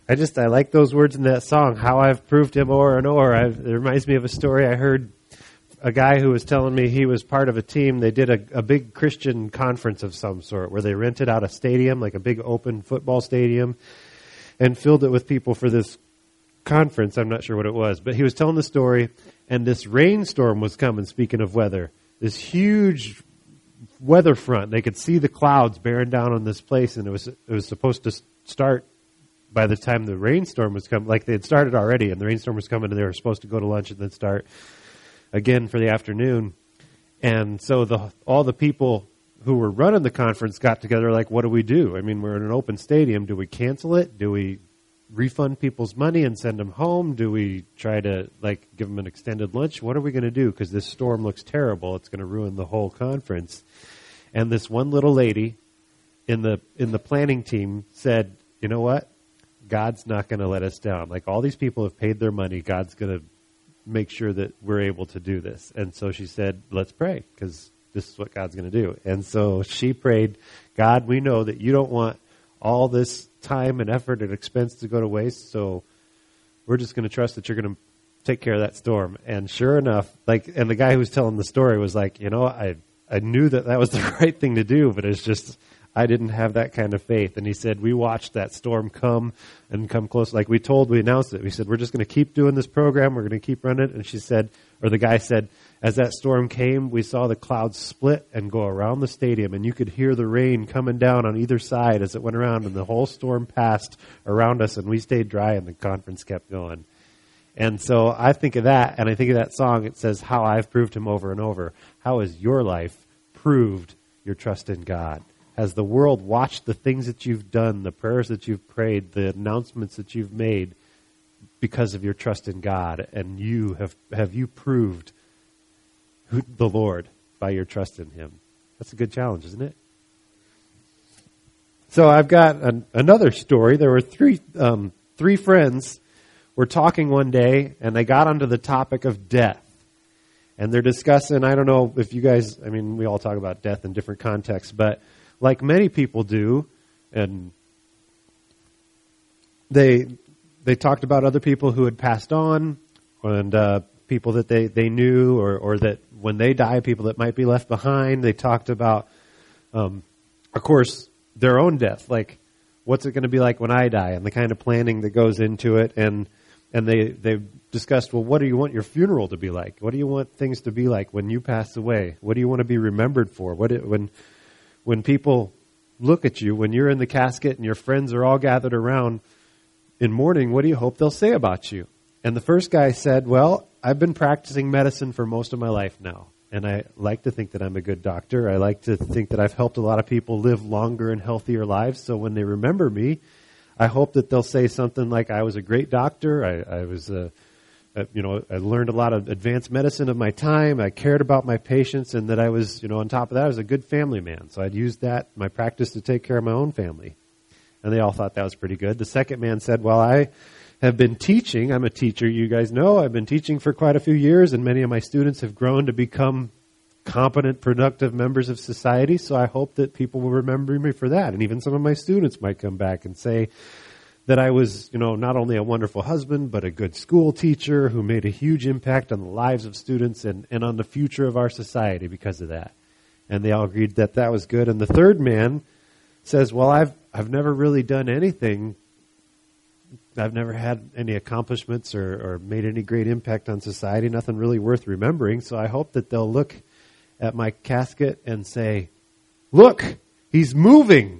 I like those words in that song, how I've proved him o'er and o'er. It reminds me of a story I heard. A guy who was telling me he was part of a team. They did a big Christian conference of some sort where they rented out a stadium, like a big open football stadium, and filled it with people for this conference. I'm not sure what it was, but he was telling the story, and this rainstorm was coming, speaking of weather. This huge weather front. They could see the clouds bearing down on this place, and it was supposed to start by the time the rainstorm was coming. Like they had started already, and the rainstorm was coming, and they were supposed to go to lunch and then start again for the afternoon. And so all the people who were running the conference got together like, what do we do? I mean, we're in an open stadium. Do we cancel it? Do we refund people's money and send them home? Do we try to give them an extended lunch? What are we going to do? Because this storm looks terrible. It's going to ruin the whole conference. And this one little lady in the planning team said, you know what? God's not going to let us down. Like all these people have paid their money. God's going to make sure that we're able to do this. And so she said, let's pray, because this is what God's going to do. And so she prayed, God, we know that you don't want all this time and effort and expense to go to waste, so we're just going to trust that you're going to take care of that storm. And sure enough, and the guy who was telling the story was like, I knew that was the right thing to do, but it's just, I didn't have that kind of faith. And he said, we watched that storm come close. Like we announced it. We said, we're just going to keep doing this program. We're going to keep running it. And she said, or the guy said, as that storm came, we saw the clouds split and go around the stadium. And you could hear the rain coming down on either side as it went around. And the whole storm passed around us and we stayed dry and the conference kept going. And so I think of that, and I think of that song. It says, how I've proved him over and over. How has your life proved your trust in God? Has the world watched the things that you've done, the prayers that you've prayed, the announcements that you've made because of your trust in God? And have you proved the Lord by your trust in him? That's a good challenge, isn't it? So I've got another story. There were three friends were talking one day, and they got onto the topic of death. And they're discussing, I don't know if you guys, we all talk about death in different contexts, but like many people do, and they talked about other people who had passed on, and people that they knew, or that when they die, people that might be left behind. They talked about, of course, their own death, like what's it going to be like when I die, and the kind of planning that goes into it. And they discussed, well, what do you want your funeral to be like? What do you want things to be like when you pass away? What do you want to be remembered for? When people look at you, when you're in the casket and your friends are all gathered around in mourning, what do you hope they'll say about you? And the first guy said, well, I've been practicing medicine for most of my life now, and I like to think that I'm a good doctor. I like to think that I've helped a lot of people live longer and healthier lives, so when they remember me, I hope that they'll say something like, I was a great doctor, I learned a lot of advanced medicine of my time. I cared about my patients, and that I was, on top of that, I was a good family man. So I'd use my practice to take care of my own family. And they all thought that was pretty good. The second man said, well, I have been teaching. I'm a teacher, you guys know. I've been teaching for quite a few years, and many of my students have grown to become competent, productive members of society. So I hope that people will remember me for that. And even some of my students might come back and say that I was, not only a wonderful husband, but a good school teacher who made a huge impact on the lives of students and on the future of our society because of that. And they all agreed that that was good. And the third man says, well, I've never really done anything. I've never had any accomplishments or made any great impact on society, nothing really worth remembering. So I hope that they'll look at my casket and say, look, he's moving.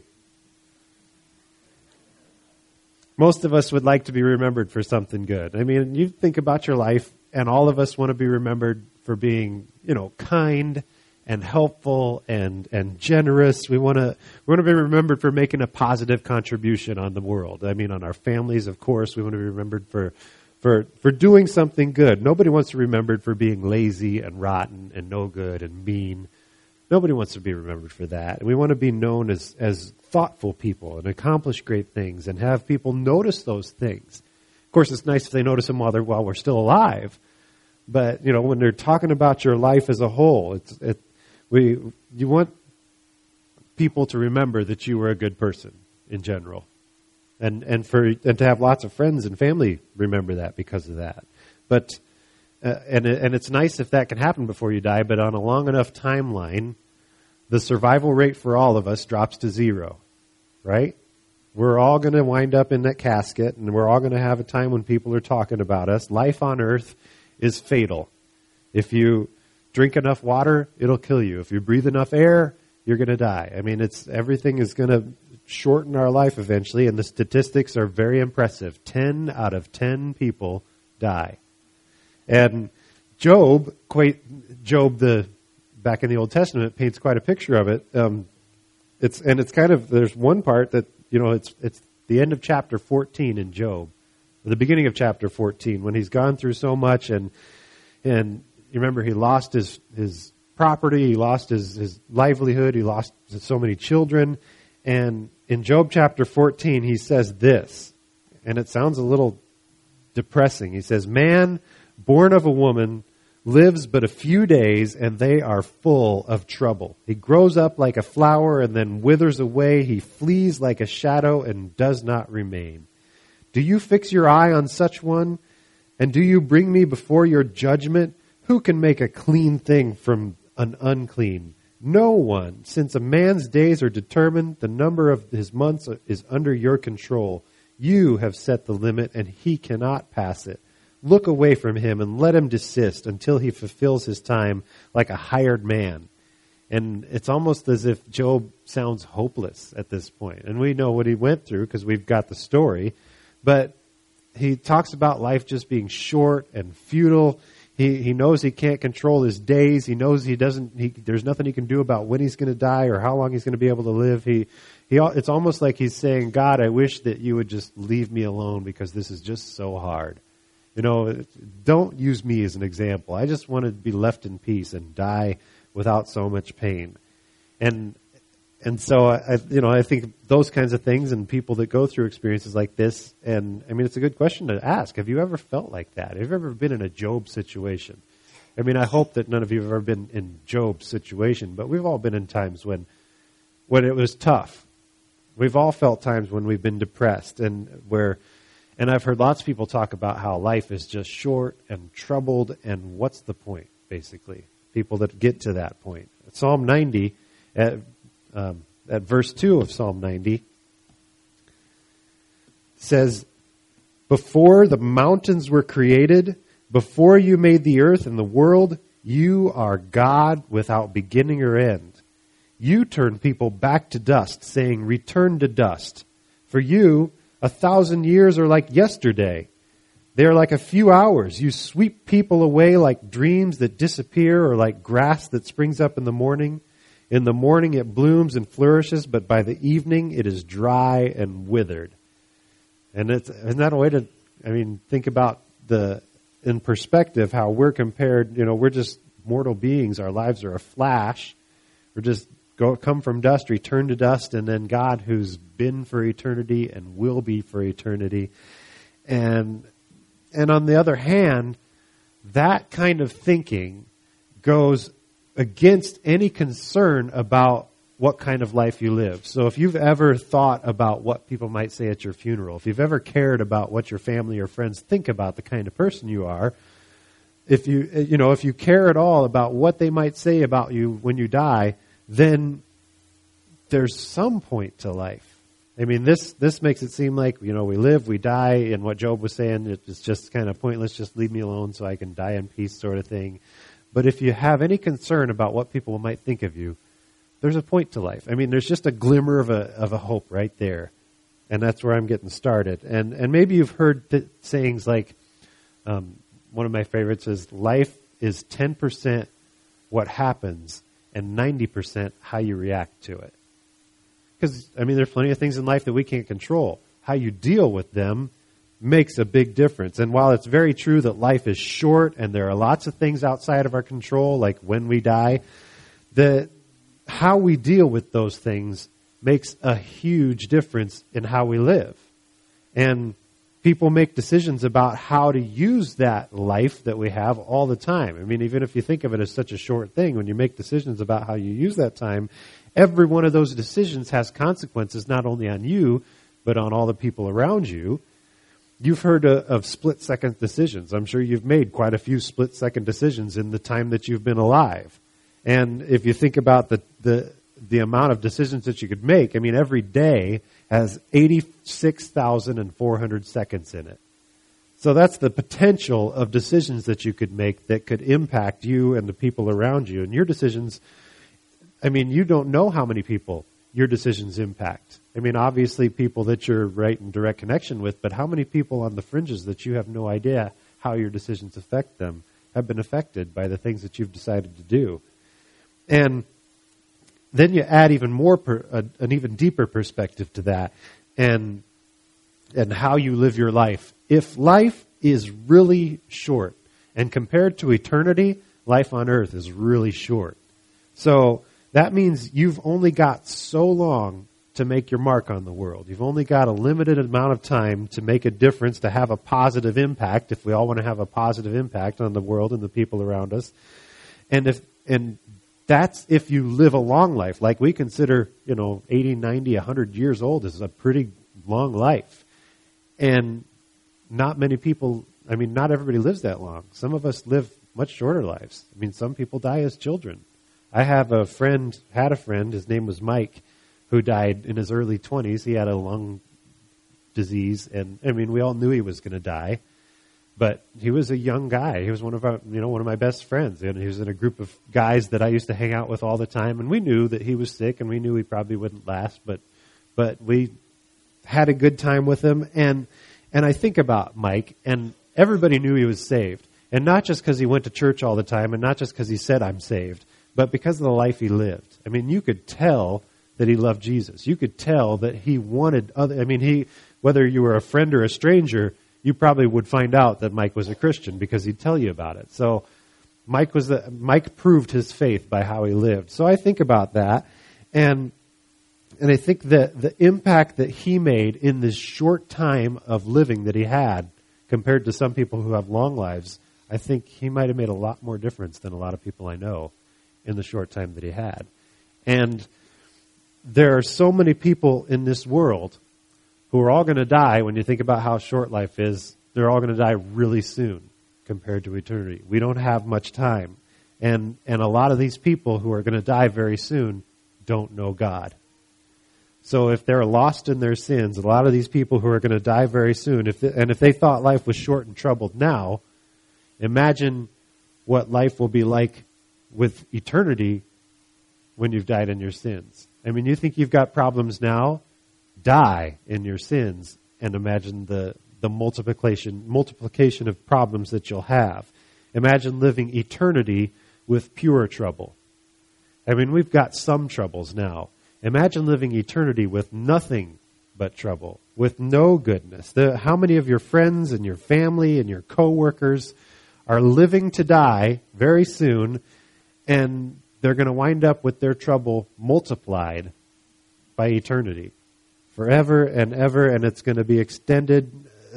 Most of us would like to be remembered for something good. You think about your life, and all of us want to be remembered for being, kind and helpful and generous. We want to be remembered for making a positive contribution on the world. On our families, of course, we want to be remembered for doing something good. Nobody wants to be remembered for being lazy and rotten and no good and mean. Nobody wants to be remembered for that. And we want to be known as thoughtful people and accomplish great things and have people notice those things. Of course, it's nice if they notice them while we're still alive. But, when they're talking about your life as a whole, you want people to remember that you were a good person in general. and to have lots of friends and family remember that because of that. But and it's nice if that can happen before you die. But on a long enough timeline, the survival rate for all of us drops to 0, right? We're all going to wind up in that casket, and we're all going to have a time when people are talking about us. Life on earth is fatal. If you drink enough water, it'll kill you. If you breathe enough air, you're going to die. I mean, everything is going to shorten our life eventually, and the statistics are very impressive. 10 out of 10 people die. And Job, back in the Old Testament, paints quite a picture of it. It's kind of, there's one part that, it's the end of chapter 14 in Job, or the beginning of chapter 14, when he's gone through so much, and you remember he lost his property, he lost his livelihood, he lost so many children, and in Job chapter 14 he says this, and it sounds a little depressing. He says, "Man born of a woman lives but a few days, and they are full of trouble. He grows up like a flower and then withers away. He flees like a shadow and does not remain. Do you fix your eye on such one? And do you bring me before your judgment? Who can make a clean thing from an unclean? No one. Since a man's days are determined, the number of his months is under your control. You have set the limit, and he cannot pass it. Look away from him and let him desist until he fulfills his time like a hired man." And it's almost as if Job sounds hopeless at this point. And we know what he went through because we've got the story. But he talks about life just being short and futile. He knows he can't control his days. He knows there's nothing he can do about when he's going to die or how long he's going to be able to live. It's almost like he's saying, "God, I wish that you would just leave me alone because this is just so hard. Don't use me as an example. I just want to be left in peace and die without so much pain." And so I think those kinds of things, and people that go through experiences like this, and I mean, it's a good question to ask. Have you ever felt like that? Have you ever been in a Job situation? I mean, I hope that none of you have ever been in Job's situation, but we've all been in times when it was tough. We've all felt times when we've been depressed and I've heard lots of people talk about how life is just short and troubled, and what's the point, basically? People that get to that point. Psalm 90, at verse 2 of Psalm 90, says, "Before the mountains were created, before you made the earth and the world, you are God without beginning or end. You turn people back to dust, saying, 'Return to dust.' For you, 1,000 years are like yesterday. They are like a few hours. You sweep people away like dreams that disappear, or like grass that springs up in the morning. In the morning it blooms and flourishes, but by the evening it is dry and withered." And isn't that a way to, think about in perspective how we're compared. We're just mortal beings. Our lives are a flash. We're just come from dust, return to dust, and then God, who's been for eternity and will be for eternity. And on the other hand, that kind of thinking goes against any concern about what kind of life you live. So if you've ever thought about what people might say at your funeral, if you've ever cared about what your family or friends think about the kind of person you are, if you care at all about what they might say about you when you die, then there's some point to life. This makes it seem like, we live, we die, and what Job was saying, it's just kind of pointless, just leave me alone so I can die in peace sort of thing. But if you have any concern about what people might think of you, there's a point to life. There's just a glimmer of a hope right there. And that's where I'm getting started. And maybe you've heard sayings like, one of my favorites is, life is 10% what happens and 90% how you react to it. Because, there's plenty of things in life that we can't control. How you deal with them makes a big difference. And while it's very true that life is short and there are lots of things outside of our control, like when we die, how we deal with those things makes a huge difference in how we live. And people make decisions about how to use that life that we have all the time. Even if you think of it as such a short thing, when you make decisions about how you use that time, every one of those decisions has consequences not only on you, but on all the people around you. You've heard of split-second decisions. I'm sure you've made quite a few split-second decisions in the time that you've been alive. And if you think about the amount of decisions that you could make, I mean, every day has 86,400 seconds in it. So that's the potential of decisions that you could make that could impact you and the people around you. And your decisions, I mean, you don't know how many people your decisions impact. I mean, obviously people that you're right in direct connection with, but how many people on the fringes that you have no idea how your decisions affect them have been affected by the things that you've decided to do. And then you add even more, an even deeper perspective to that, and how you live your life. If life is really short, and compared to eternity, life on earth is really short. So that means you've only got so long to make your mark on the world. You've only got a limited amount of time to make a difference, to have a positive impact, if we all want to have a positive impact on the world and the people around us. And that's if you live a long life. Like we consider, 80, 90, 100 years old is a pretty long life. And not many people, I mean, not everybody lives that long. Some of us live much shorter lives. I mean, some people die as children. I had a friend, his name was Mike, who died in his early 20s. He had a lung disease, and I mean, we all knew he was going to die. But he was a young guy. He was one of my best friends. And he was in a group of guys that I used to hang out with all the time. And we knew that he was sick, and we knew he probably wouldn't last. But we had a good time with him. And I think about Mike, and everybody knew he was saved. And not just because he went to church all the time, and not just because he said, I'm saved, but because of the life he lived. I mean, you could tell that he loved Jesus. You could tell that he wanted whether you were a friend or a stranger, you probably would find out that Mike was a Christian because he'd tell you about it. So Mike proved his faith by how he lived. So I think about that, and I think that the impact that he made in this short time of living that he had compared to some people who have long lives, I think he might have made a lot more difference than a lot of people I know in the short time that he had. And there are so many people in this world who are all going to die. When you think about how short life is, they're all going to die really soon compared to eternity. We don't have much time. And a lot of these people who are going to die very soon don't know God. So if they're lost in their sins, a lot of these people who are going to die very soon, if they thought life was short and troubled now, imagine what life will be like with eternity when you've died in your sins. I mean, you think you've got problems now? Die in your sins and imagine the multiplication of problems that you'll have. Imagine living eternity with pure trouble. I mean, we've got some troubles now. Imagine living eternity with nothing but trouble, with no goodness. How many of your friends and your family and your coworkers are living to die very soon, and they're going to wind up with their trouble multiplied by eternity, forever and ever, and it's going to be extended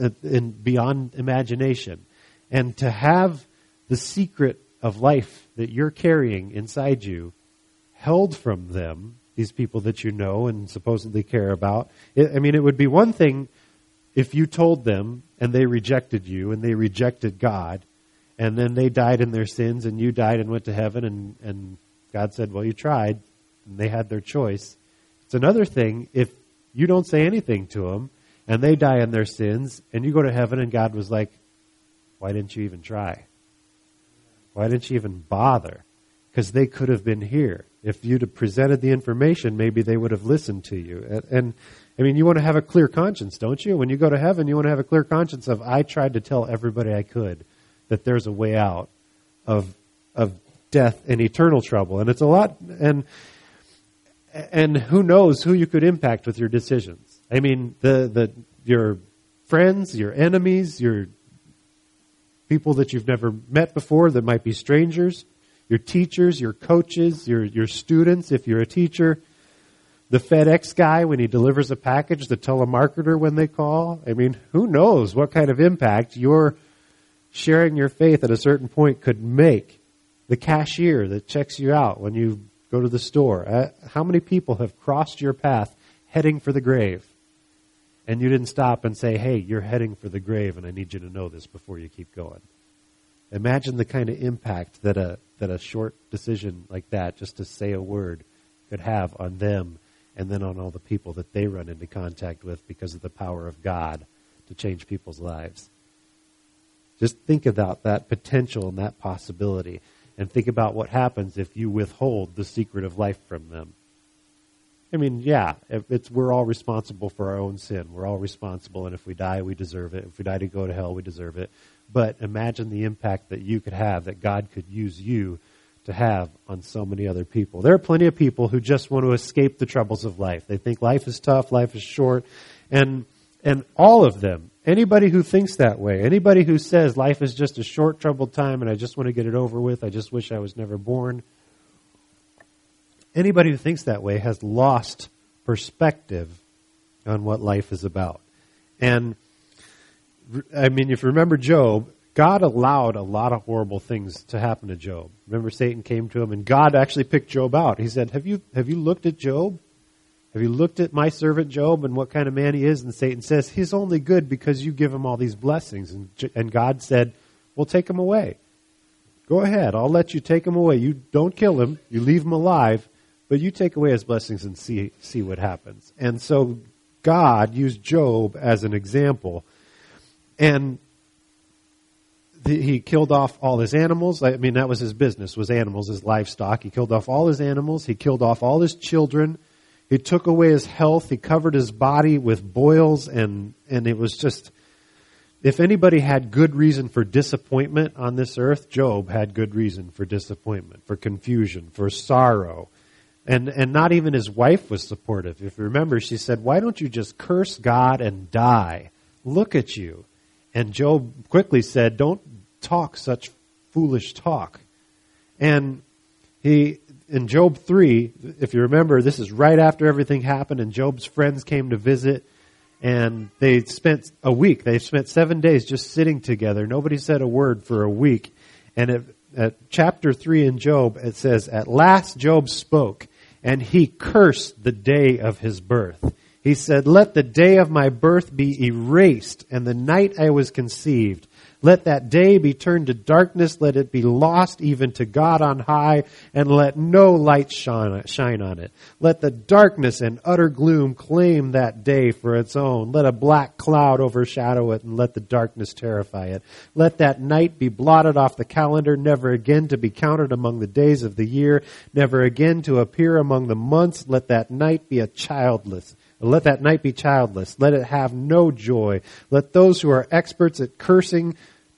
beyond imagination. And to have the secret of life that you're carrying inside you held from them, these people that you know and supposedly care about, it would be one thing if you told them and they rejected you and they rejected God, and then they died in their sins and you died and went to heaven, and God said, well, you tried, and they had their choice. It's another thing if you don't say anything to them and they die in their sins and you go to heaven and God was like, why didn't you even try? Why didn't you even bother? Because they could have been here. If you'd have presented the information, maybe they would have listened to you. And you want to have a clear conscience, don't you? When you go to heaven, you want to have a clear conscience of, I tried to tell everybody I could that there's a way out of death and eternal trouble. And it's a lot, and who knows who you could impact with your decisions. I mean, your friends, your enemies, your people that you've never met before that might be strangers, your teachers, your coaches, your students, if you're a teacher, the FedEx guy when he delivers a package, the telemarketer when they call. I mean, who knows what kind of impact your sharing your faith at a certain point could make. The cashier that checks you out when you go to the store. How many people have crossed your path heading for the grave? And you didn't stop and say, hey, you're heading for the grave, and I need you to know this before you keep going. Imagine the kind of impact that a short decision like that, just to say a word, could have on them and then on all the people that they run into contact with because of the power of God to change people's lives. Just think about that potential and that possibility, and think about what happens if you withhold the secret of life from them. I mean, yeah, we're all responsible for our own sin. We're all responsible, and if we die, we deserve it. If we die to go to hell, we deserve it. But imagine the impact that you could have, that God could use you to have on so many other people. There are plenty of people who just want to escape the troubles of life. They think life is tough, life is short, and all of them, anybody who thinks that way, anybody who says life is just a short, troubled time and I just want to get it over with, I just wish I was never born, anybody who thinks that way has lost perspective on what life is about. And, I mean, if you remember Job, God allowed a lot of horrible things to happen to Job. Remember, Satan came to him, and God actually picked Job out. He said, have you looked at Job? Have you looked at my servant Job and what kind of man he is? And Satan says, he's only good because you give him all these blessings. And God said, well, take him away. Go ahead. I'll let you take him away. You don't kill him. You leave him alive. But you take away his blessings and see what happens. And so God used Job as an example. And he killed off all his animals. I mean, that was his business, was animals, his livestock. He killed off all his animals. He killed off all his children. He took away his health. He covered his body with boils. And it was just, if anybody had good reason for disappointment on this earth, Job had good reason for disappointment, for confusion, for sorrow. And not even his wife was supportive. If you remember, she said, why don't you just curse God and die? Look at you. And Job quickly said, don't talk such foolish talk. And in Job 3, if you remember, this is right after everything happened, and Job's friends came to visit, and they spent a week. They spent 7 days just sitting together. Nobody said a word for a week. And at chapter 3 in Job, it says, at last Job spoke, and he cursed the day of his birth. He said, let the day of my birth be erased, and the night I was conceived. Let that day be turned to darkness. Let it be lost even to God on high, and let no light shine on it. Let the darkness and utter gloom claim that day for its own. Let a black cloud overshadow it, and let the darkness terrify it. Let that night be blotted off the calendar, never again to be counted among the days of the year, never again to appear among the months. Let that night be childless. Let it have no joy. Let those who are experts at cursing,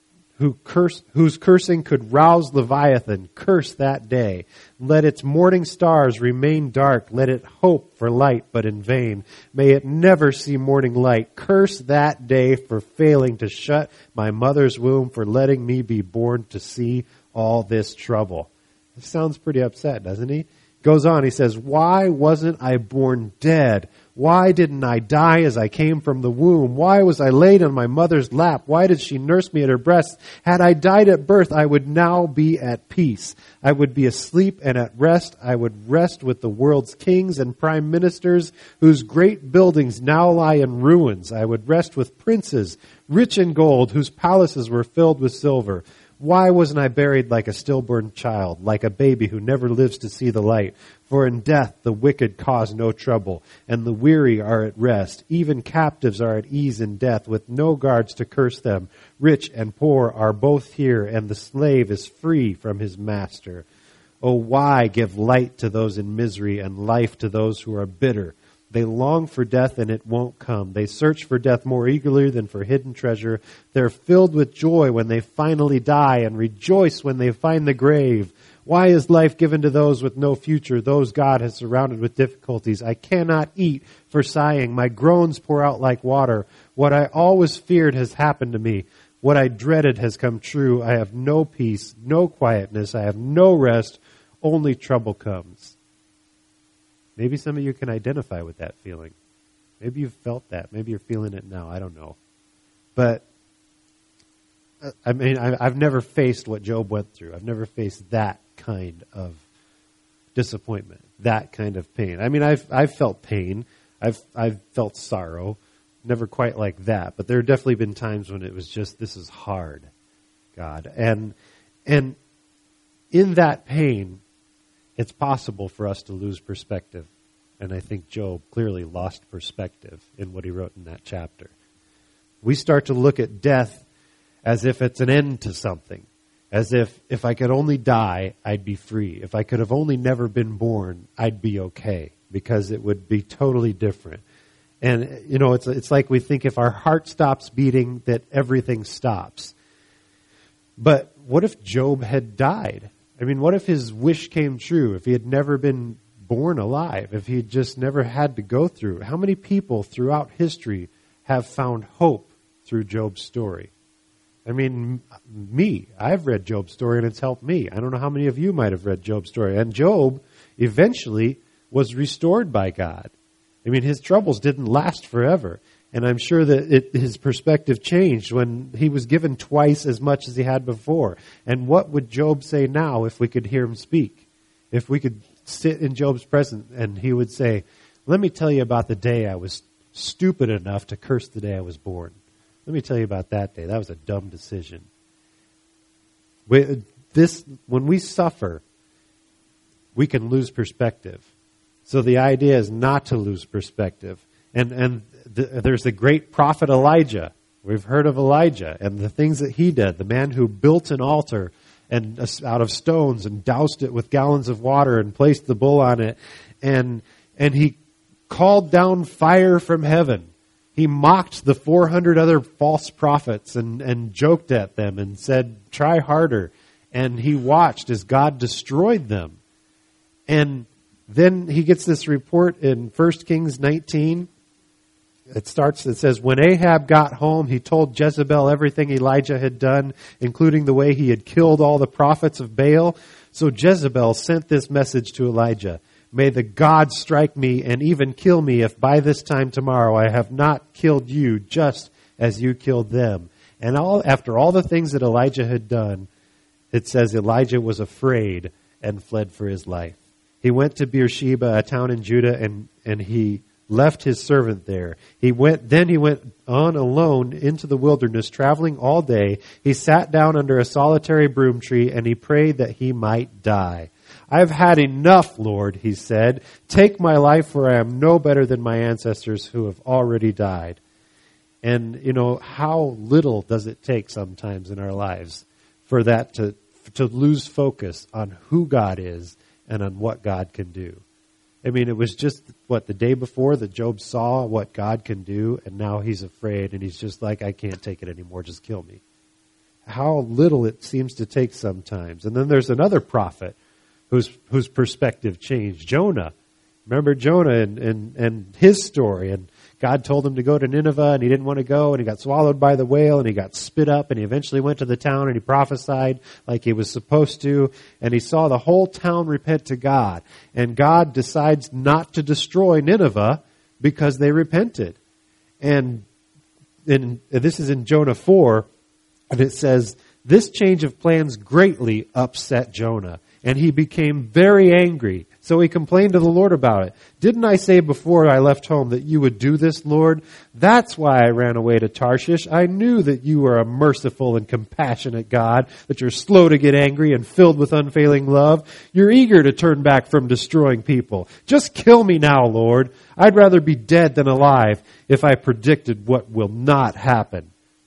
whose cursing could rouse Leviathan, curse that day. Let its morning stars remain dark. Let it hope for light, but in vain. May it never see morning light. Curse that day for failing to shut my mother's womb, for letting me be born to see all this trouble. He sounds pretty upset, doesn't he? Goes on, he says, why wasn't I born dead? Why didn't I die as I came from the womb? Why was I laid on my mother's lap? Why did she nurse me at her breast? Had I died at birth, I would now be at peace. I would be asleep and at rest. I would rest with the world's kings and prime ministers, whose great buildings now lie in ruins. I would rest with princes, rich in gold, whose palaces were filled with silver. Why wasn't I buried like a stillborn child, like a baby who never lives to see the light? For in death the wicked cause no trouble, and the weary are at rest. Even captives are at ease in death, with no guards to curse them. Rich and poor are both here, and the slave is free from his master. Oh, why give light to those in misery and life to those who are bitter? They long for death and it won't come. They search for death more eagerly than for hidden treasure. They're filled with joy when they finally die and rejoice when they find the grave. Why is life given to those with no future, those God has surrounded with difficulties? I cannot eat for sighing. My groans pour out like water. What I always feared has happened to me. What I dreaded has come true. I have no peace, no quietness. I have no rest. Only trouble comes. Maybe some of you can identify with that feeling. Maybe you've felt that. Maybe you're feeling it now. I don't know. But, I mean, I've never faced what Job went through. I've never faced that kind of disappointment, that kind of pain. I mean, I've felt pain. I've felt sorrow. never quite like that, but there have definitely been times when it was just, this is hard, God. And in that pain, it's possible for us to lose perspective. And I think Job clearly lost perspective in what he wrote in that chapter. We start to look at death as if it's an end to something. As if I could only die, I'd be free. If I could have only never been born, I'd be okay, because it would be totally different. And, it's like we think if our heart stops beating, that everything stops. But what if Job had died? I mean, what if his wish came true? If he had never been born alive? If he had just never had to go through? How many people throughout history have found hope through Job's story? I mean, I've read Job's story and it's helped me. I don't know how many of you might have read Job's story. And Job eventually was restored by God. I mean, his troubles didn't last forever. And I'm sure that his perspective changed when he was given twice as much as he had before. And what would Job say now if we could hear him speak? If we could sit in Job's presence and he would say, let me tell you about the day I was stupid enough to curse the day I was born. Let me tell you about that day. That was a dumb decision. When we suffer, we can lose perspective. So the idea is not to lose perspective. And there's the great prophet Elijah. We've heard of Elijah and the things that he did. The man who built an altar and out of stones and doused it with gallons of water and placed the bull on it. And he called down fire from heaven. He mocked the 400 other false prophets and joked at them and said, try harder. And he watched as God destroyed them. And then he gets this report in 1 Kings 19. It says, when Ahab got home, he told Jezebel everything Elijah had done, including the way he had killed all the prophets of Baal. So Jezebel sent this message to Elijah. May the gods strike me and even kill me if by this time tomorrow I have not killed you just as you killed them. And after all the things that Elijah had done, it says Elijah was afraid and fled for his life. He went to Beersheba, a town in Judah, and he left his servant there. He went on alone into the wilderness, traveling all day. He sat down under a solitary broom tree and he prayed that he might die. I've had enough, Lord, he said. Take my life, for I am no better than my ancestors who have already died. And, how little does it take sometimes in our lives for that to lose focus on who God is and on what God can do. I mean, it was just, the day before that Job saw what God can do, and now he's afraid, and he's just like, I can't take it anymore, just kill me. How little it seems to take sometimes. And then there's another prophet whose perspective changed, Jonah. Remember Jonah and his story, and God told him to go to Nineveh, and he didn't want to go, and he got swallowed by the whale, and he got spit up, and he eventually went to the town, and he prophesied like he was supposed to, and he saw the whole town repent to God. And God decides not to destroy Nineveh because they repented. And this is in Jonah 4, and it says, this change of plans greatly upset Jonah, and he became very angry. So he complained to the Lord about it. Didn't I say before I left home that you would do this, Lord? That's why I ran away to Tarshish. I knew that you are a merciful and compassionate God, that you're slow to get angry and filled with unfailing love. You're eager to turn back from destroying people. Just kill me now, Lord. I'd rather be dead than alive if I predicted what will not happen.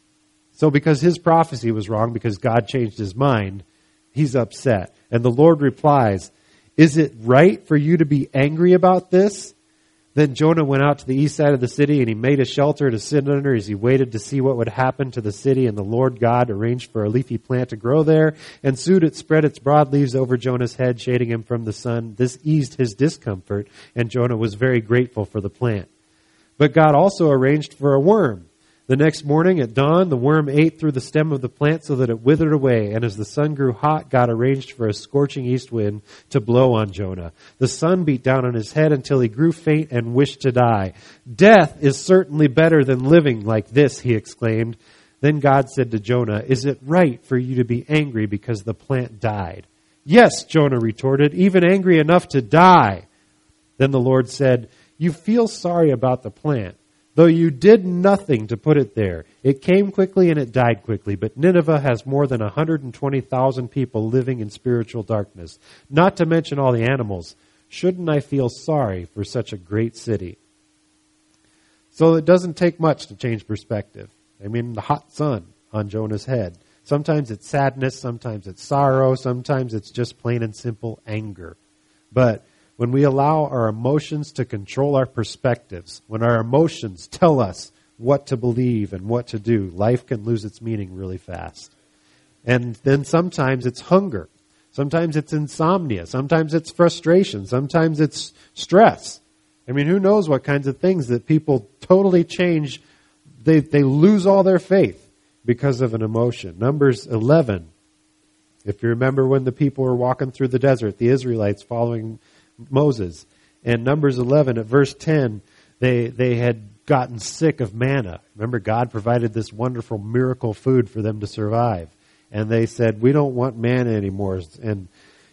So because his prophecy was wrong, because God changed his mind, he's upset. And the Lord replies, is it right for you to be angry about this? Then Jonah went out to the east side of the city, and he made a shelter to sit under as he waited to see what would happen to the city. And the Lord God arranged for a leafy plant to grow there, and soon it spread its broad leaves over Jonah's head, shading him from the sun. This eased his discomfort, and Jonah was very grateful for the plant. But God also arranged for a worm. The next morning at dawn, the worm ate through the stem of the plant so that it withered away. And as the sun grew hot, God arranged for a scorching east wind to blow on Jonah. The sun beat down on his head until he grew faint and wished to die. Death is certainly better than living like this, he exclaimed. Then God said to Jonah, is it right for you to be angry because the plant died? Yes, Jonah retorted, even angry enough to die. Then the Lord said, you feel sorry about the plant, Though you did nothing to put it there, it came quickly and it died quickly. But Nineveh has more than 120,000 people living in spiritual darkness, not to mention all the animals. Shouldn't I feel sorry for such a great city? So it doesn't take much to change perspective. I mean, the hot sun on Jonah's head. Sometimes it's sadness, sometimes it's sorrow, sometimes it's just plain and simple anger. But when we allow our emotions to control our perspectives, when our emotions tell us what to believe and what to do, life can lose its meaning really fast. And then sometimes it's hunger. Sometimes it's insomnia. Sometimes it's frustration. Sometimes it's stress. I mean, who knows what kinds of things that people totally change. They lose all their faith because of an emotion. Numbers 11. If you remember when the people were walking through the desert, the Israelites following Moses. And Numbers 11 at verse 10, they had gotten sick of manna. Remember, God provided this wonderful miracle food for them to survive. And they said, we don't want manna anymore. And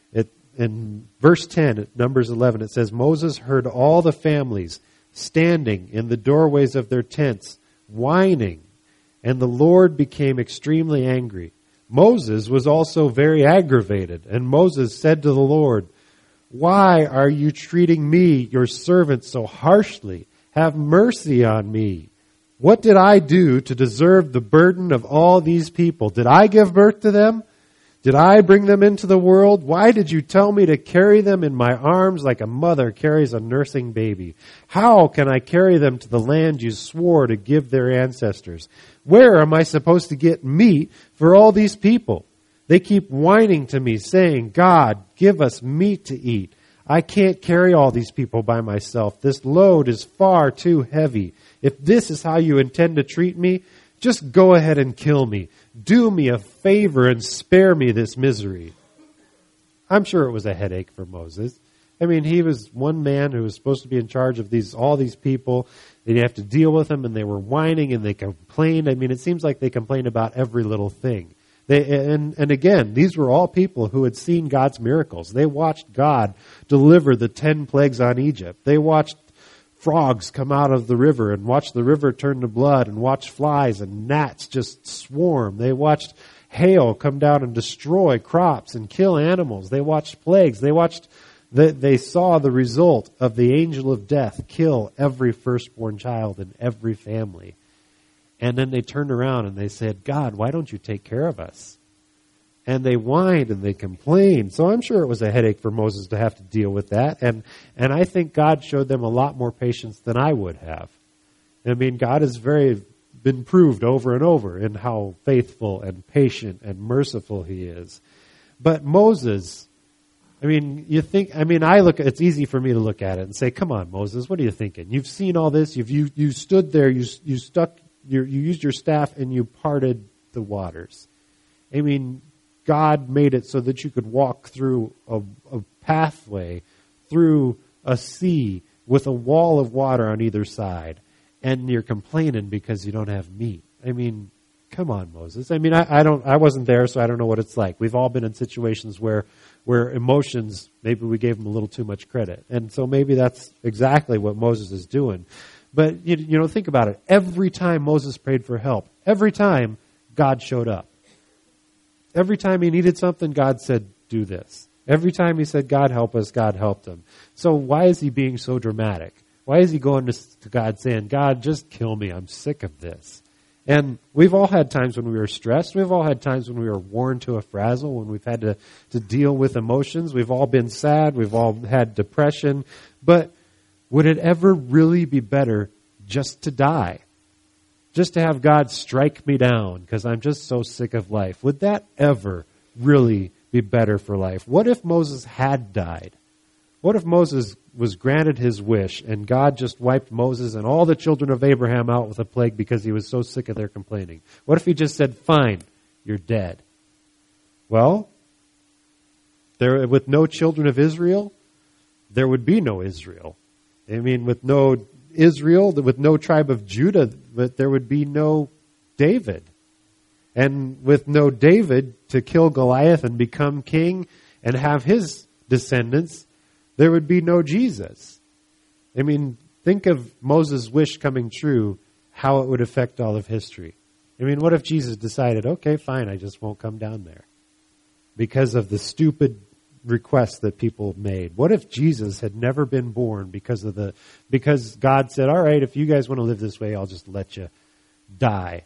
in verse 10 at Numbers 11, it says, Moses heard all the families standing in the doorways of their tents, whining, and the Lord became extremely angry. Moses was also very aggravated, and Moses said to the Lord, why are you treating me, your servant, so harshly? Have mercy on me. What did I do to deserve the burden of all these people? Did I give birth to them? Did I bring them into the world? Why did you tell me to carry them in my arms like a mother carries a nursing baby? How can I carry them to the land you swore to give their ancestors? Where am I supposed to get meat for all these people? They keep whining to me, saying, God, give us meat to eat. I can't carry all these people by myself. This load is far too heavy. If this is how you intend to treat me, just go ahead and kill me. Do me a favor and spare me this misery. I'm sure it was a headache for Moses. I mean, he was one man who was supposed to be in charge of all these people. They'd have to deal with them, and they were whining and they complained. I mean, it seems like they complained about every little thing. And again, these were all people who had seen God's miracles. They watched God deliver the 10 plagues on Egypt. They watched frogs come out of the river and watched the river turn to blood and watched flies and gnats just swarm. They watched hail come down and destroy crops and kill animals. They watched plagues. They saw the result of the angel of death kill every firstborn child in every family. And then they turned around and they said, God, why don't you take care of us? And they whined and they complained. So I'm sure it was a headache for Moses to have to deal with that. And I think God showed them a lot more patience than I would have. I mean, God has been proved over and over in how faithful and patient and merciful he is. But Moses, it's easy for me to look at it and say, come on, Moses, what are you thinking? You've seen all this. You stood there, you used your staff and you parted the waters. I mean, God made it so that you could walk through a pathway through a sea with a wall of water on either side, and you're complaining because you don't have meat. I mean, come on, Moses. I mean, I wasn't there, so I don't know what it's like. We've all been in situations where emotions, maybe we gave them a little too much credit. And so maybe that's exactly what Moses is doing. But, think about it. Every time Moses prayed for help, every time God showed up. Every time he needed something, God said, do this. Every time he said, God help us, God helped him. So why is he being so dramatic? Why is he going to God saying, God, just kill me. I'm sick of this. And we've all had times when we were stressed. We've all had times when we were worn to a frazzle, when we've had to deal with emotions. We've all been sad. We've all had depression. But would it ever really be better just to die? Just to have God strike me down because I'm just so sick of life. Would that ever really be better for life? What if Moses had died? What if Moses was granted his wish and God just wiped Moses and all the children of Abraham out with a plague because he was so sick of their complaining? What if he just said, fine, you're dead? Well, with no children of Israel, there would be no Israel. I mean, with no Israel, with no tribe of Judah, but there would be no David. And with no David to kill Goliath and become king and have his descendants, there would be no Jesus. I mean, think of Moses' wish coming true, how it would affect all of history. I mean, what if Jesus decided, okay, fine, I just won't come down there because of the stupid requests that people made? What if Jesus had never been born because God said, all right, if you guys want to live this way, I'll just let you die.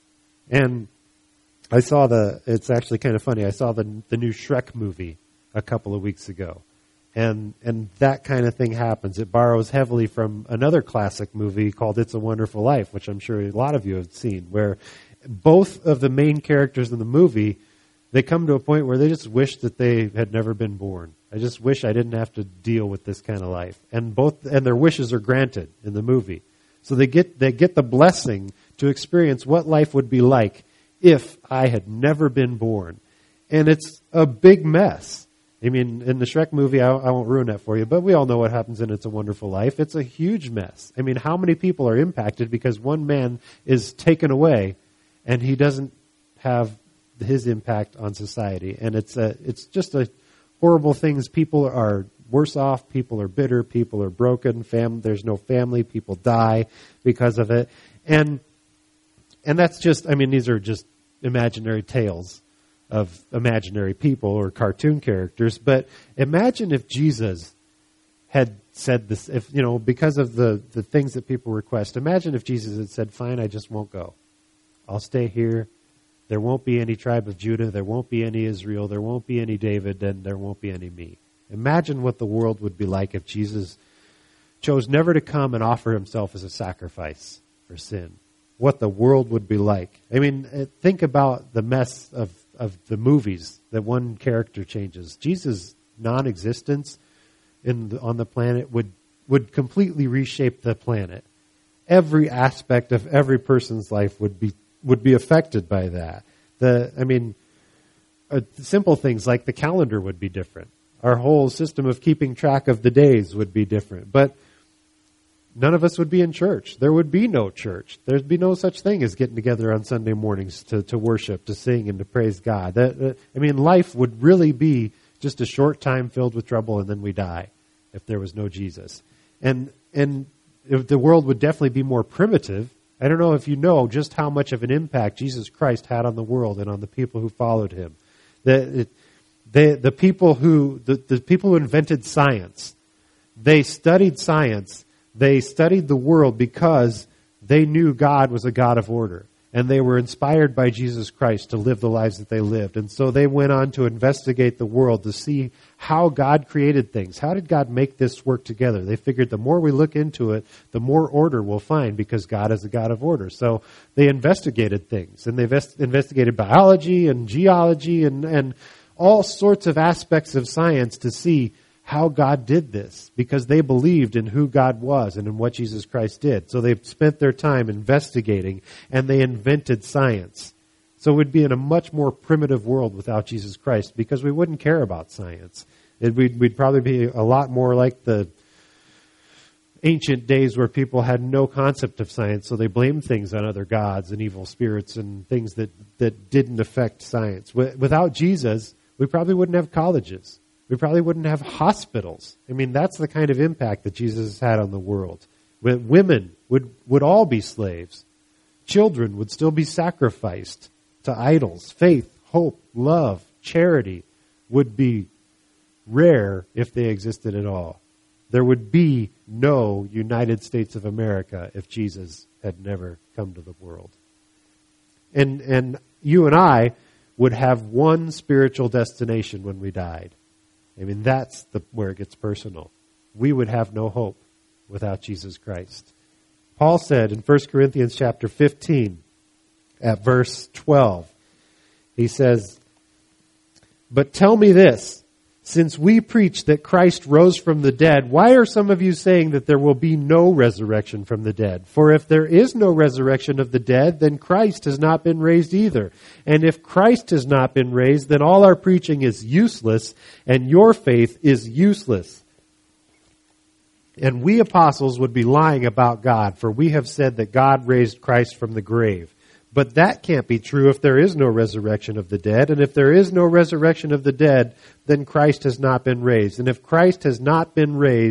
And I saw it's actually kind of funny, I saw the new Shrek movie a couple of weeks ago. And that kind of thing happens. It borrows heavily from another classic movie called It's a Wonderful Life, which I'm sure a lot of you have seen, where both of the main characters in the movie, they come to a point where they just wish that they had never been born. I just wish I didn't have to deal with this kind of life. And their wishes are granted in the movie. So they get the blessing to experience what life would be like if I had never been born. And it's a big mess. I mean, in the Shrek movie, I won't ruin that for you, but we all know what happens in It's a Wonderful Life. It's a huge mess. I mean, how many people are impacted because one man is taken away and he doesn't have his impact on society? And it's just a horrible things. People are worse off. People are bitter. People are broken. There's no family. People die because of it. And that's just, I mean, these are just imaginary tales of imaginary people or cartoon characters. But imagine if Jesus had said this, if, because of the things that people request, imagine if Jesus had said, fine, I just won't go. I'll stay here. There won't be any tribe of Judah. There won't be any Israel. There won't be any David. And there won't be any me. Imagine what the world would be like if Jesus chose never to come and offer himself as a sacrifice for sin. What the world would be like. I mean, think about the mess of the movies that one character changes. Jesus' non-existence on the planet would completely reshape the planet. Every aspect of every person's life would be affected by that. Simple things like the calendar would be different. Our whole system of keeping track of the days would be different. But none of us would be in church. There would be no church. There'd be no such thing as getting together on Sunday mornings to worship, to sing, and to praise God. Life would really be just a short time filled with trouble, and then we die if there was no Jesus. And if the world would definitely be more primitive. I don't know if you know just how much of an impact Jesus Christ had on the world and on the people who followed him. The people who invented science, they studied science. They studied the world because they knew God was a God of order. And they were inspired by Jesus Christ to live the lives that they lived. And so they went on to investigate the world to see how God created things. How did God make this work together? They figured the more we look into it, the more order we'll find because God is a God of order. So they investigated things. And they investigated biology and geology and all sorts of aspects of science to see how God did this, because they believed in who God was and in what Jesus Christ did. So they spent their time investigating, and they invented science. So we'd be in a much more primitive world without Jesus Christ, because we wouldn't care about science. We'd probably be a lot more like the ancient days where people had no concept of science, so they blamed things on other gods and evil spirits and things that didn't affect science. Without Jesus, we probably wouldn't have colleges. We probably wouldn't have hospitals. I mean, that's the kind of impact that Jesus has had on the world. Women would all be slaves. Children would still be sacrificed to idols. Faith, hope, love, charity would be rare if they existed at all. There would be no United States of America if Jesus had never come to the world. And you and I would have one spiritual destination when we died. I mean, that's where it gets personal. We would have no hope without Jesus Christ. Paul said in 1 Corinthians chapter 15 at verse 12, he says, "But tell me this, since we preach that Christ rose from the dead, why are some of you saying that there will be no resurrection from the dead? For if there is no resurrection of the dead, then Christ has not been raised either. And if Christ has not been raised, then all our preaching is useless, and your faith is useless. And we apostles would be lying about God, for we have said that God raised Christ from the grave. But that can't be true if there is no resurrection of the dead. And if there is no resurrection of the dead, then Christ has not been raised. And if Christ has not been raised,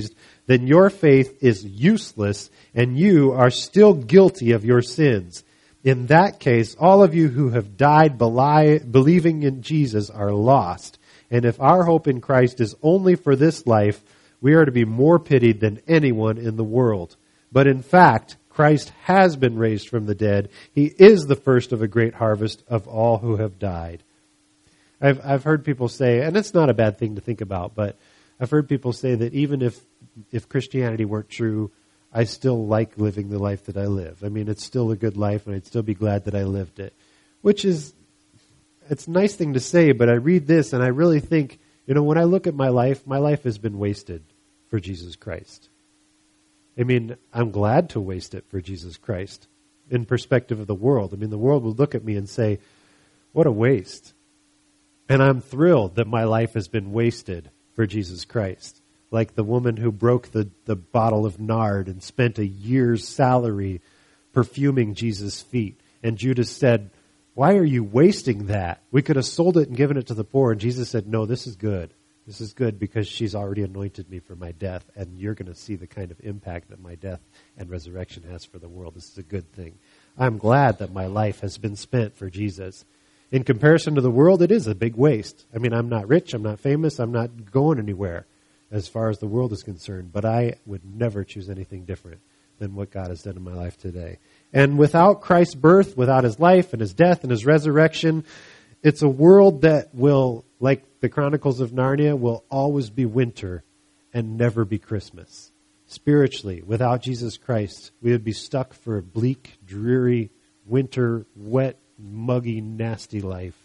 then your faith is useless and you are still guilty of your sins. In that case, all of you who have died believing in Jesus are lost. And if our hope in Christ is only for this life, we are to be more pitied than anyone in the world. But in fact, Christ has been raised from the dead. He is the first of a great harvest of all who have died. I've heard people say, and it's not a bad thing to think about, but I've heard people say that even if Christianity weren't true, I still like living the life that I live. I mean, it's still a good life, and I'd still be glad that I lived it. Which is, it's a nice thing to say, but I read this and I really think, when I look at my life has been wasted for Jesus Christ. I mean, I'm glad to waste it for Jesus Christ in perspective of the world. I mean, the world would look at me and say, what a waste. And I'm thrilled that my life has been wasted for Jesus Christ. Like the woman who broke the bottle of nard and spent a year's salary perfuming Jesus' feet. And Judas said, why are you wasting that? We could have sold it and given it to the poor. And Jesus said, no, this is good. This is good because she's already anointed me for my death. And you're going to see the kind of impact that my death and resurrection has for the world. This is a good thing. I'm glad that my life has been spent for Jesus. In comparison to the world, it is a big waste. I mean, I'm not rich, I'm not famous, I'm not going anywhere as far as the world is concerned, but I would never choose anything different than what God has done in my life today. And without Christ's birth, without his life and his death and his resurrection, it's a world that will, like the Chronicles of Narnia, will always be winter and never be Christmas. Spiritually, without Jesus Christ, we would be stuck for a bleak, dreary, winter, wet, muggy, nasty life.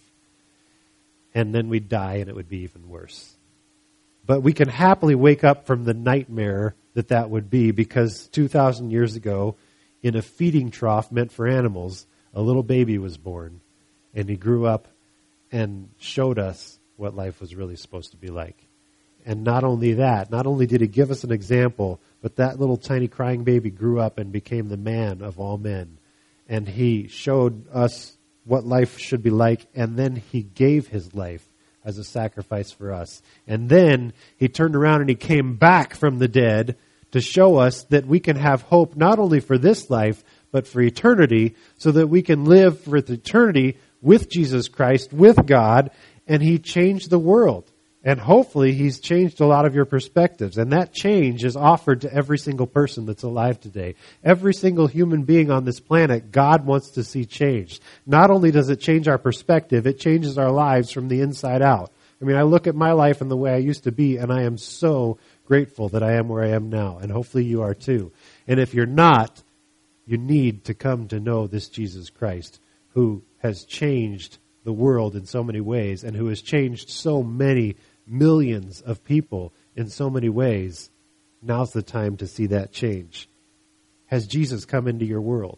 And then we'd die and it would be even worse. But we can happily wake up from the nightmare that would be, because 2,000 years ago, in a feeding trough meant for animals, a little baby was born. And he grew up and showed us what life was really supposed to be like. And not only that, not only did he give us an example, but that little tiny crying baby grew up and became the man of all men. And he showed us what life should be like, and then he gave his life as a sacrifice for us. And then he turned around and he came back from the dead to show us that we can have hope not only for this life, but for eternity, so that we can live for eternity with Jesus Christ, with God, and he changed the world. And hopefully he's changed a lot of your perspectives. And that change is offered to every single person that's alive today. Every single human being on this planet, God wants to see changed. Not only does it change our perspective, it changes our lives from the inside out. I mean, I look at my life and the way I used to be, and I am so grateful that I am where I am now. And hopefully you are too. And if you're not, you need to come to know this Jesus Christ, who has changed the world in so many ways, and who has changed so many millions of people in so many ways. Now's the time to see that change. Has Jesus come into your world?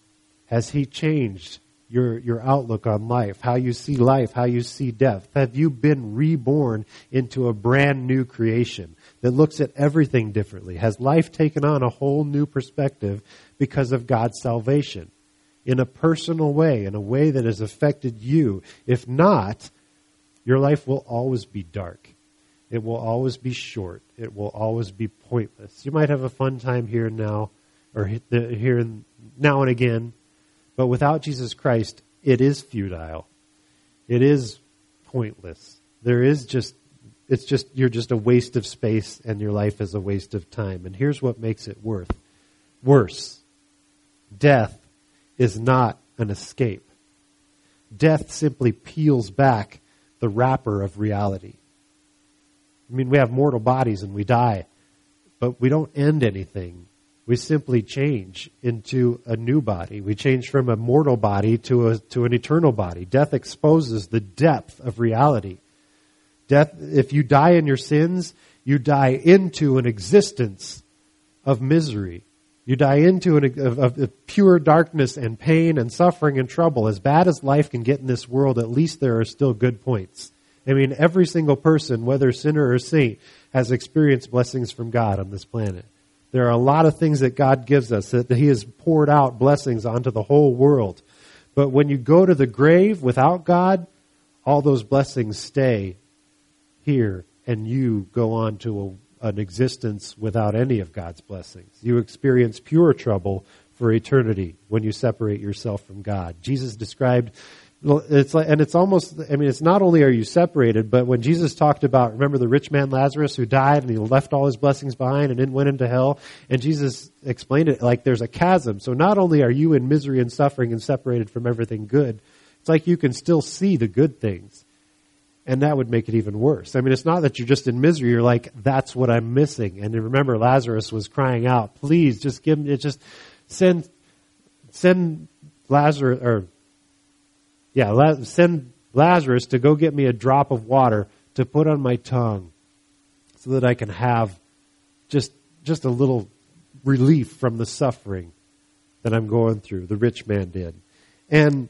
Has he changed your outlook on life, how you see life, how you see death? Have you been reborn into a brand new creation that looks at everything differently? Has life taken on a whole new perspective because of God's salvation in a personal way, in a way that has affected you? If not, your life will always be dark. It will always be short. It will always be pointless. You might have a fun time here and now, or here and now and again, but without Jesus Christ, it is futile. It is pointless. You're just a waste of space, and your life is a waste of time. And here's what makes it worse. Death is not an escape. Death simply peels back the wrapper of reality. I mean, we have mortal bodies and we die, but we don't end anything. We simply change into a new body. We change from a mortal body to an eternal body. Death exposes the depth of reality. Death, if you die in your sins, you die into an existence of misery. You die into a pure darkness and pain and suffering and trouble. As bad as life can get in this world, at least there are still good points. I mean, every single person, whether sinner or saint, has experienced blessings from God on this planet. There are a lot of things that God gives us, that he has poured out blessings onto the whole world. But when you go to the grave without God, all those blessings stay here, and you go on to an existence without any of God's blessings. You experience pure trouble for eternity when you separate yourself from God. Jesus described, it's not only are you separated, but when Jesus talked about, remember the rich man Lazarus who died and he left all his blessings behind and then went into hell, and Jesus explained it like there's a chasm. So not only are you in misery and suffering and separated from everything good, it's like you can still see the good things. And that would make it even worse. I mean, it's not that you're just in misery. You're like, that's what I'm missing. And remember, Lazarus was crying out, please, just give me, just send Lazarus, send Lazarus to go get me a drop of water to put on my tongue so that I can have just a little relief from the suffering that I'm going through. The rich man did. And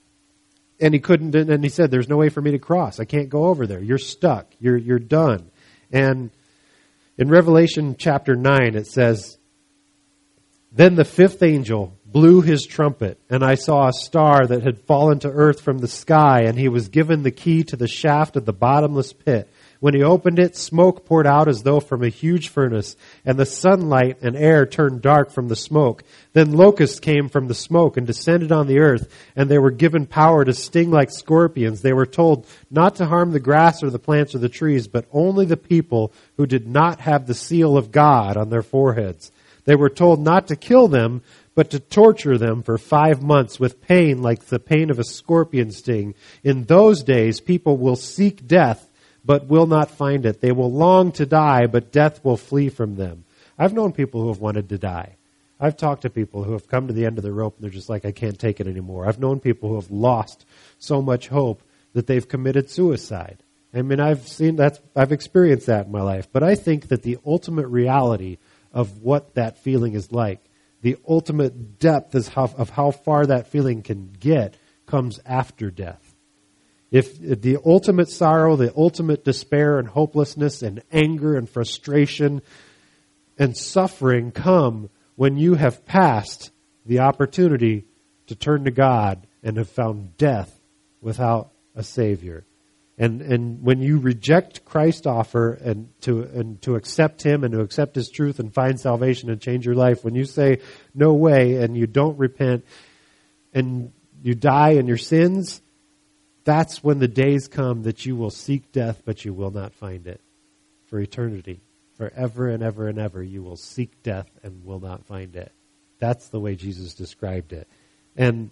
he couldn't, and he said, there's no way for me to cross. I can't go over there. You're stuck. You're done. And in Revelation chapter 9, it says, then the fifth angel blew his trumpet, and I saw a star that had fallen to earth from the sky, and he was given the key to the shaft of the bottomless pit. When he opened it, smoke poured out as though from a huge furnace, and the sunlight and air turned dark from the smoke. Then locusts came from the smoke and descended on the earth, and they were given power to sting like scorpions. They were told not to harm the grass or the plants or the trees, but only the people who did not have the seal of God on their foreheads. They were told not to kill them, but to torture them for 5 months with pain like the pain of a scorpion sting. In those days, people will seek death, but will not find it. They will long to die, but death will flee from them. I've known people who have wanted to die. I've talked to people who have come to the end of the rope and they're just like, I can't take it anymore. I've known people who have lost so much hope that they've committed suicide. I mean, I've experienced that in my life. But I think that the ultimate reality of what that feeling is like, the ultimate depth of how far that feeling can get, comes after death. If the ultimate sorrow, the ultimate despair and hopelessness and anger and frustration and suffering come when you have passed the opportunity to turn to God and have found death without a Savior. And when you reject Christ's offer and to accept Him and to accept His truth and find salvation and change your life, when you say no way and you don't repent and you die in your sins, that's when the days come that you will seek death, but you will not find it for eternity. Forever and ever and ever, you will seek death and will not find it. That's the way Jesus described it. And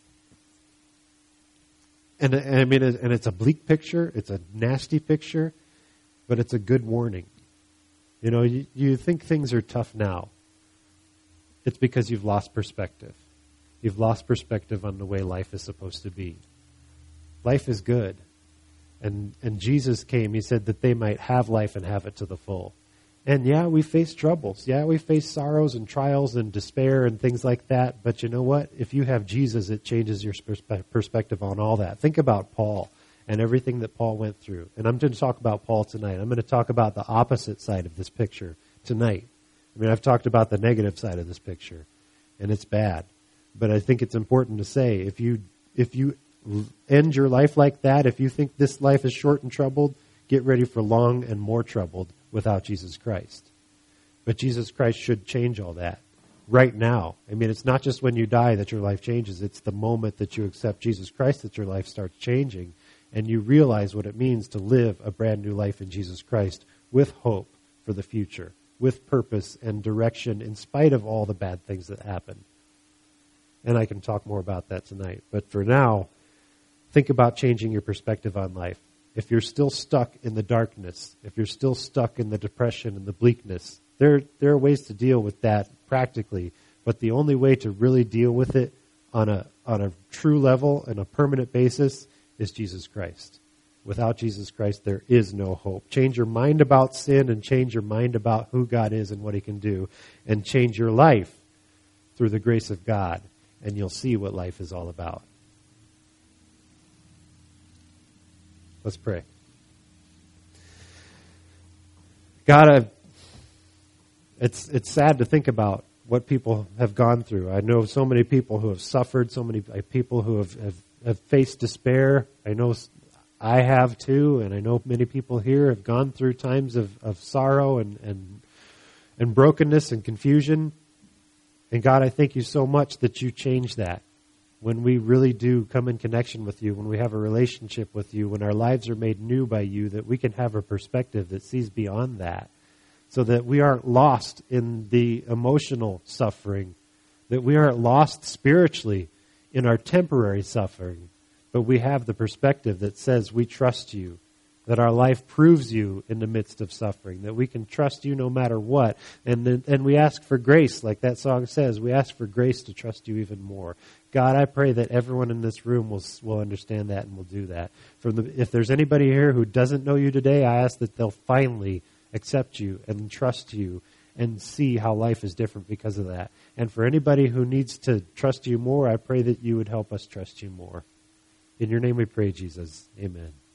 I mean, and it's a bleak picture, it's a nasty picture, but it's a good warning. You know, you think things are tough now. It's because you've lost perspective. You've lost perspective on the way life is supposed to be. Life is good. And Jesus came, He said that they might have life and have it to the full. And yeah, we face troubles. Yeah, we face sorrows and trials and despair and things like that. But you know what? If you have Jesus, it changes your perspective on all that. Think about Paul and everything that Paul went through. And I'm going to talk about Paul tonight. I'm going to talk about the opposite side of this picture tonight. I mean, I've talked about the negative side of this picture, and it's bad. But I think it's important to say, if you end your life like that, if you think this life is short and troubled, get ready for long and more troubled without Jesus Christ. But Jesus Christ should change all that right now. I mean, it's not just when you die that your life changes. It's the moment that you accept Jesus Christ that your life starts changing, and you realize what it means to live a brand new life in Jesus Christ with hope for the future, with purpose and direction in spite of all the bad things that happen. And I can talk more about that tonight. But for now, think about changing your perspective on life. If you're still stuck in the darkness, if you're still stuck in the depression and the bleakness, there are ways to deal with that practically. But the only way to really deal with it on a true level and a permanent basis is Jesus Christ. Without Jesus Christ, there is no hope. Change your mind about sin and change your mind about who God is and what He can do. And change your life through the grace of God. And you'll see what life is all about. Let's pray. God, it's sad to think about what people have gone through. I know so many people who have suffered, so many people who have faced despair. I know I have too, and I know many people here have gone through times of sorrow and brokenness and confusion. And God, I thank you so much that you change that. When we really do come in connection with you, when we have a relationship with you, when our lives are made new by you, that we can have a perspective that sees beyond that, so that we aren't lost in the emotional suffering, that we aren't lost spiritually in our temporary suffering, but we have the perspective that says we trust you, that our life proves you in the midst of suffering, that we can trust you no matter what. And we ask for grace, like that song says. We ask for grace to trust you even more. God, I pray that everyone in this room will understand that and will do that. If there's anybody here who doesn't know you today, I ask that they'll finally accept you and trust you and see how life is different because of that. And for anybody who needs to trust you more, I pray that you would help us trust you more. In your name we pray, Jesus. Amen.